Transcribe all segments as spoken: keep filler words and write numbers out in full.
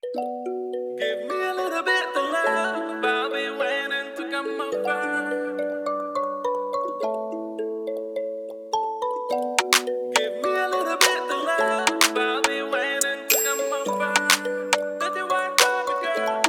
Give me a little bit of love, I'll be waiting to come over. Give me a little bit of love, I'll be waiting to come over. That you want from me,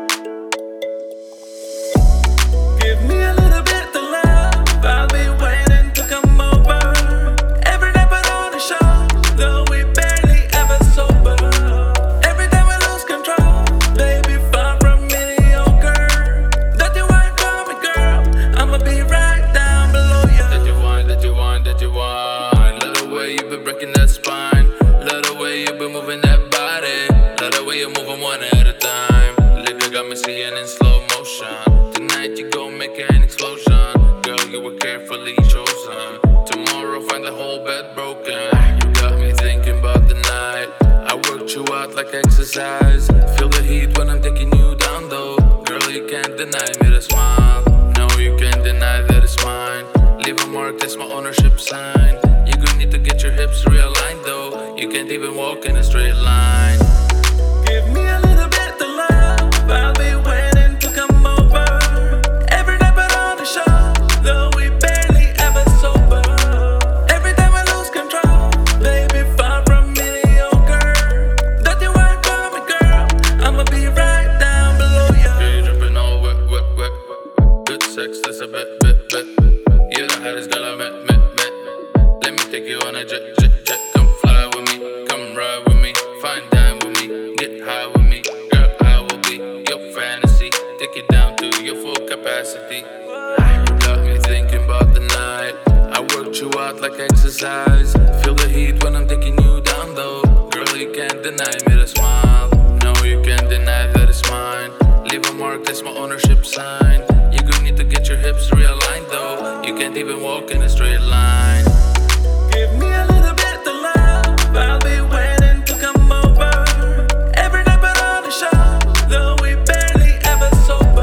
girl. Give me a little bit of love, I'll be waiting to come over. Every night but on the show, though we barely ever sober. Every time we lose control, baby, far from mediocre. That you want from me, girl, I'ma be right down below you. That you want, that you want, that you want. Love the way you been breaking that spine. Love the way you been moving that body. Love the way you moving one at a time. Lately got me seeing in slow motion. Tonight you gon' make an explosion. Girl, you were carefully chosen. Tomorrow find the whole bed broken. You got me thinking about the night. I worked you out like exercise. Feel the heat when I'm taking you down though. Girl, you can't deny me the smile. No, you can't deny that it's mine. Leave a mark, that's my ownership sign. You gonna need to get your hips realigned though. You can't even walk in a straight line. Give me a little bit of love, I'll be waiting to come over. Every night but on the show, though we barely ever sober. Every time I lose control, baby, far from mediocre. That you want from me, girl, I'ma be right down below you. Yeah, you dripping all wet, wet, wet. Good sex, that's a bit, bit, bit. You're the hottest girl I met, met, met. Let me take you on a jet, jet, jet. Come fly with me, come ride with me. Fine dine with me, get high with me. Girl, I will be your fantasy. Take you down to your full capacity. You got me thinking about the night. I worked you out like exercise. Feel the heat when I'm taking you down though. Girl, you can't deny me the smile. No, you can't deny that it's mine. Leave a mark, that's my ownership sign. You gonna need to get your hips realigned though. You can't even walk in a straight line. Give me a little bit of love, I'll be waiting to come over. Every night but on the show, though we barely ever sober.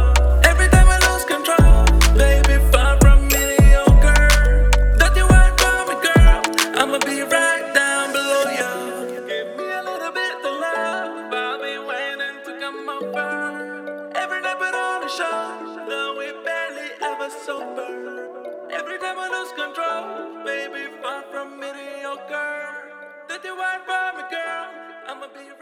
Every time I lose control, baby, far from mediocre. That you want from me, girl, I'ma be right down below you. Give me a little bit of love, I'll be waiting to come over. Every night but on the show, though we barely ever sober. Every time I lose control, baby, far from mediocre. That you want from me, girl, I'ma be